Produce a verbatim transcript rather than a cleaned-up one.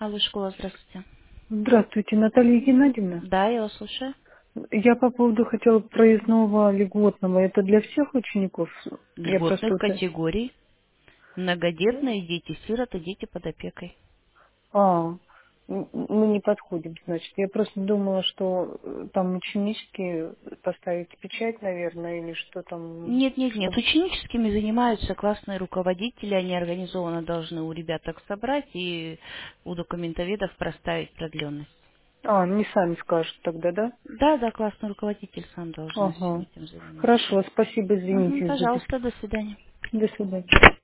Алло, школа, здравствуйте. Здравствуйте, Наталья Геннадьевна. Да, я вас слушаю. Я по поводу хотела проездного льготного. Это для всех учеников? Я просто Льготных вот... э, категорий. Многодетные дети, сироты, дети под опекой. А, м, мы не подходим, значит. Я просто думала, что э, там ученические поставить печать, наверное, или что там, Нет, нет, нет. что... Ученическими занимаются классные руководители. Они организованно должны у ребят так собрать и у документоведов проставить продленность. А, не сами скажут тогда, да? Да, да, классный руководитель сам должен всем Ага. этим заниматься. Хорошо, спасибо, Мгм, извините за бес- пожалуйста, до свидания. До свидания.